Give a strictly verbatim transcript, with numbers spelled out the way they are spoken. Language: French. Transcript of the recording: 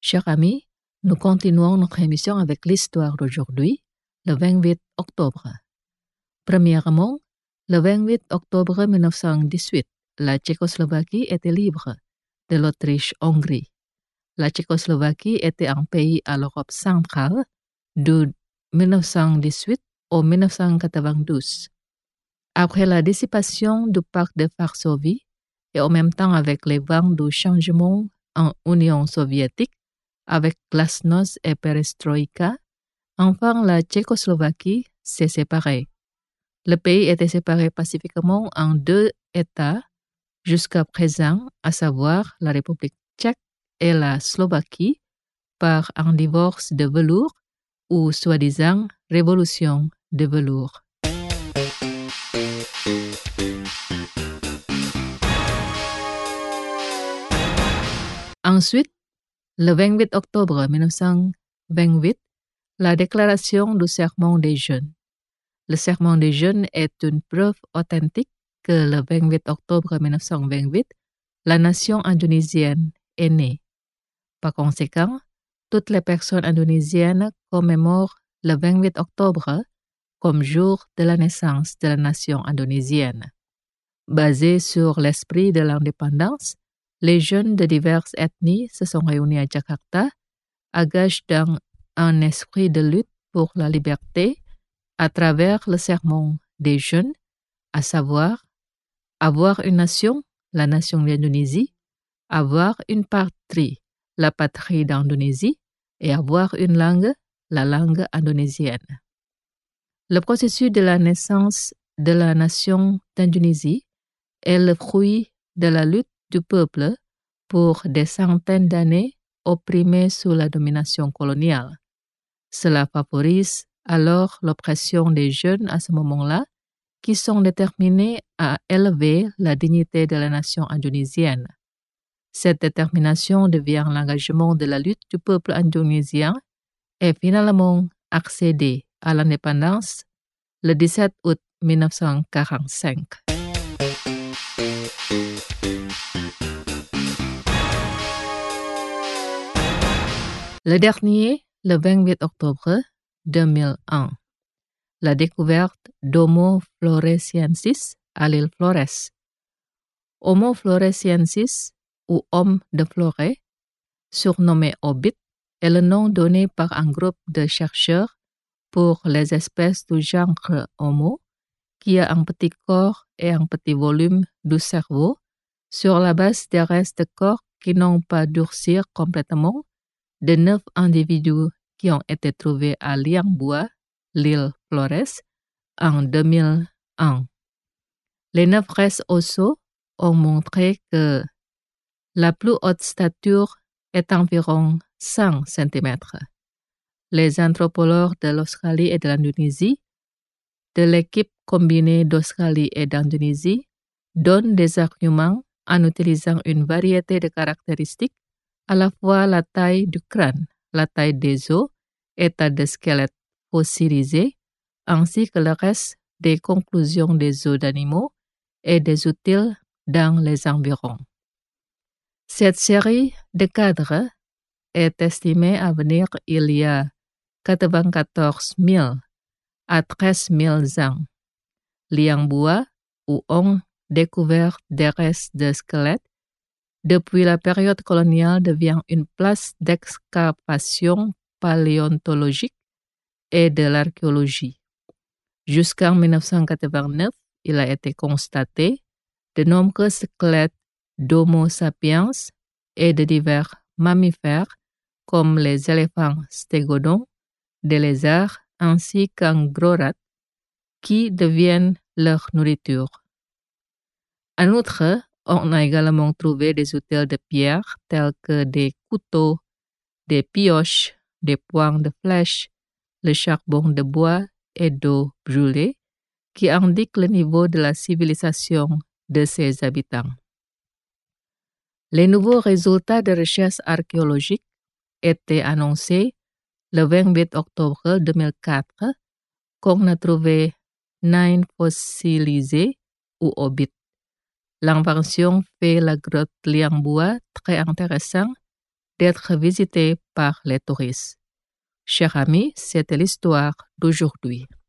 Chers amis, nous continuons notre émission avec l'histoire d'aujourd'hui, le vingt-huit octobre. Premièrement, le vingt-huit octobre mille neuf cent dix-huit, la Tchécoslovaquie était libre de l'Autriche-Hongrie. La Tchécoslovaquie était un pays à l'Europe centrale de mille neuf cent dix-huit au mille neuf cent quatre-vingt-douze. Après la dissipation du pacte de Varsovie et en même temps avec les vents du changement en Union soviétique, avec glasnost et perestroïka, enfin la Tchécoslovaquie s'est séparée. Le pays était séparé pacifiquement en deux États jusqu'à présent, à savoir la République tchèque et la Slovaquie, par un divorce de velours ou soi-disant révolution de velours. Ensuite, le vingt-huit octobre mille neuf cent vingt-huit, la déclaration du serment des jeunes. Le serment des jeunes est une preuve authentique que le vingt-huit octobre mille neuf cent vingt-huit, la nation indonésienne est née. Par conséquent, toutes les personnes indonésiennes commémorent le vingt-huit octobre comme jour de la naissance de la nation indonésienne. Basé sur l'esprit de l'indépendance, les jeunes de diverses ethnies se sont réunis à Jakarta, engagés dans un esprit de lutte pour la liberté à travers le serment des jeunes, à savoir avoir une nation, la nation d'Indonésie, avoir une patrie, la patrie d'Indonésie, et avoir une langue, la langue indonésienne. Le processus de la naissance de la nation d'Indonésie est le fruit de la lutte du peuple pour des centaines d'années opprimé sous la domination coloniale. Cela favorise alors l'oppression des jeunes à ce moment-là, qui sont déterminés à élever la dignité de la nation indonésienne. Cette détermination devient l'engagement de la lutte du peuple indonésien et finalement accéder à l'indépendance le dix-sept août mille neuf cent quarante-cinq. Le dernier, le vingt-huit octobre deux mille un, la découverte d'Homo floresiensis à l'île Flores. Homo floresiensis, ou homme de Florès, surnommé Hobbit, est le nom donné par un groupe de chercheurs pour les espèces du genre Homo, qui a un petit corps et un petit volume du cerveau, sur la base des restes de corps qui n'ont pas durci complètement, de neuf individus qui ont été trouvés à Liangboa, l'île Flores, en deux mille un. Les neuf restes osseux ont montré que la plus haute stature est environ cent centimètres. Les anthropologues de l'Australie et de l'Indonésie, de l'équipe combinée d'Australie et d'Indonésie, donnent des arguments en utilisant une variété de caractéristiques, à la fois la taille du crâne, la taille des os, état de squelette fossilisé, ainsi que le reste des conclusions des os d'animaux et des outils dans les environs. Cette série de cadres est estimée à venir il y a quatre-vingt-quatorze mille à treize mille ans. Liangboa, où on découvert des restes de squelettes, depuis la période coloniale devient une place d'excavation paléontologique et de l'archéologie. Jusqu'en mille neuf cent quatre-vingt-neuf, il a été constaté de nombreux squelettes d'Homo sapiens et de divers mammifères comme les éléphants stégodons, des lézards ainsi qu'un gros rat qui deviennent leur nourriture. En outre, on a également trouvé des outils de pierre tels que des couteaux, des pioches, des poings de flèche, le charbon de bois et d'eau brûlée qui indiquent le niveau de la civilisation de ses habitants. Les nouveaux résultats de recherche archéologiques étaient annoncés le vingt-huit octobre deux mille quatre, qu'on a trouvé nains fossilisés ou hobbits. L'invention fait la grotte Liangboa très intéressante d'être visité par les touristes. Chers amis, c'était l'histoire d'aujourd'hui.